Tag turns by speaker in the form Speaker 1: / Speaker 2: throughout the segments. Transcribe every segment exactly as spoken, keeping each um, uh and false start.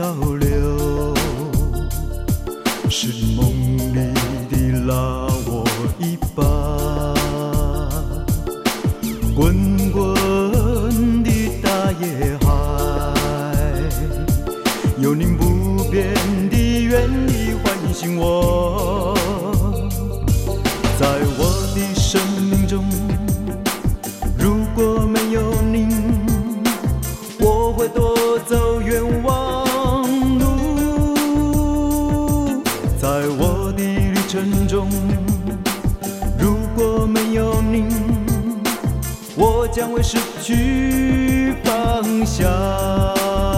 Speaker 1: 倒流，是梦里的拉我一把，滚滚的大野海，有您不变的原理唤醒我，在我的生命中，如果没有您，我会多走冤枉路。在我的旅程中，如果没有您，我将会失去方向。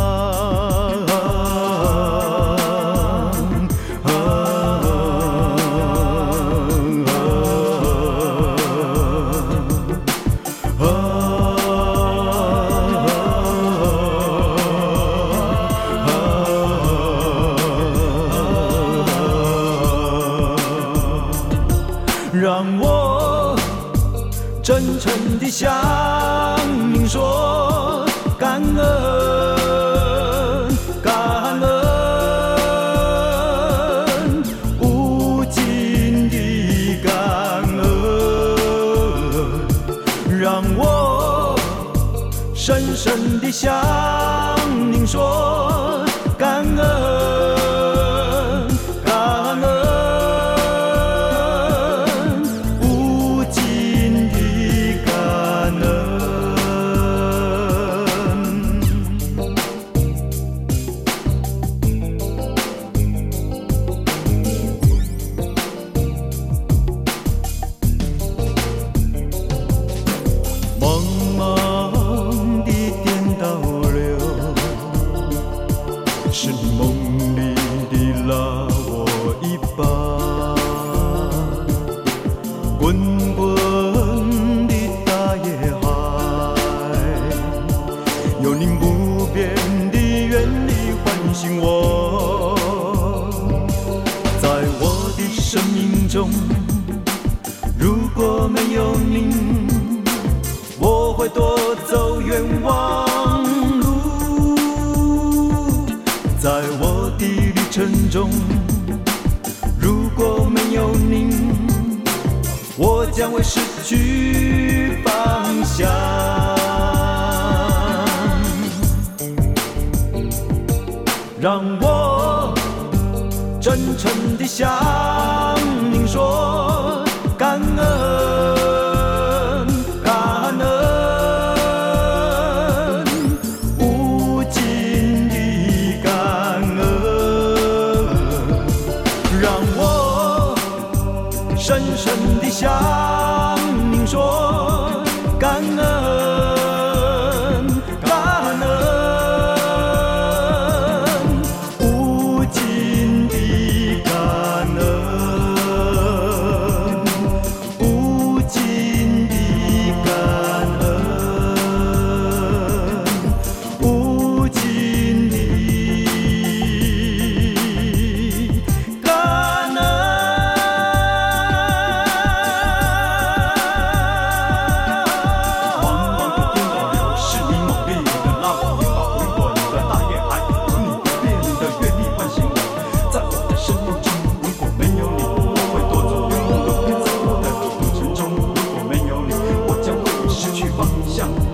Speaker 1: 让我真诚地向您说感恩，感恩，无尽的感恩。让我深深地向您说感恩，感恩。是梦里的拉我一把，滚滚的大野海，有您不变的原理唤醒我，在我的生命中，如果没有您，我会多走冤枉路。在我的旅程中，如果没有您，我将会失去方向。让我真诚地向您说感恩，感恩。深深地向您说感恩，感恩，无尽的感恩，无尽的感恩，无尽的感恩。
Speaker 2: 方向。